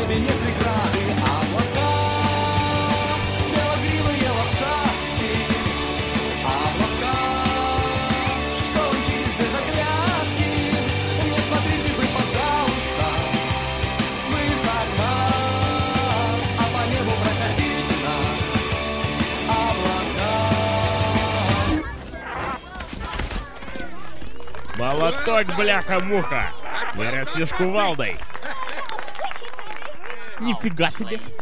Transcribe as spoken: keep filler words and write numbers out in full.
небе нет преграды. Облака, белогривые лошадки. Облака, что мчитесь без оглядки. Не смотрите вы, пожалуйста, свысока, а по небу проходите нас облака. Молоток, бляха-муха! Не растишь кувалдой! Нифига себе!